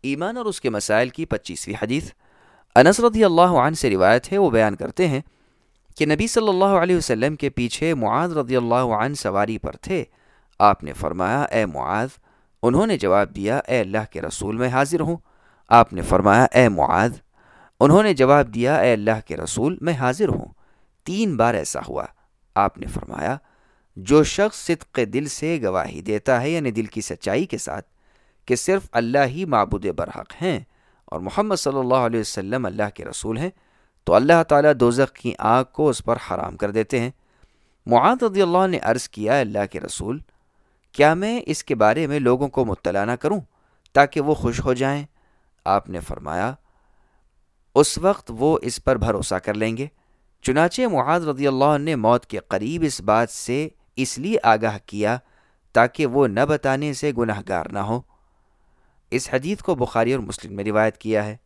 ایمان اور اس کے مسائل کی 25ویں حدیث۔ انس رضی اللہ عنہ سے روایت ہے، وہ بیان کرتے ہیں کہ نبی صلی اللہ علیہ وسلم کے پیچھے معاذ رضی اللہ عنہ سواری پر تھے۔ آپ نے فرمایا اے معاذ، انہوں نے جواب دیا اے اللہ کے رسول میں حاضر ہوں۔ آپ نے فرمایا اے معاذ، انہوں نے جواب دیا اے اللہ کے رسول میں حاضر ہوں۔ 3 بار ایسا ہوا۔ آپ نے فرمایا جو شخص صدق دل سے گواہی دیتا ہے، یعنی دل کی سچائی کے ساتھ، کہ صرف اللہ ہی معبود برحق ہیں اور محمد صلی اللہ علیہ وسلم اللہ کے رسول ہیں، تو اللہ تعالیٰ دوزخ کی آگ کو اس پر حرام کر دیتے ہیں۔ معاذ رضی اللہ عنہ نے عرض کیا اللہ کے رسول، کیا میں اس کے بارے میں لوگوں کو مطلع نہ کروں تاکہ وہ خوش ہو جائیں؟ آپ نے فرمایا اس وقت وہ اس پر بھروسہ کر لیں گے۔ چنانچہ معاذ رضی اللہ عنہ نے موت کے قریب اس بات سے اس لیے آگاہ کیا تاکہ وہ نہ بتانے سے گناہگار نہ ہو۔ اس حدیث کو بخاری اور مسلم میں روایت کیا ہے۔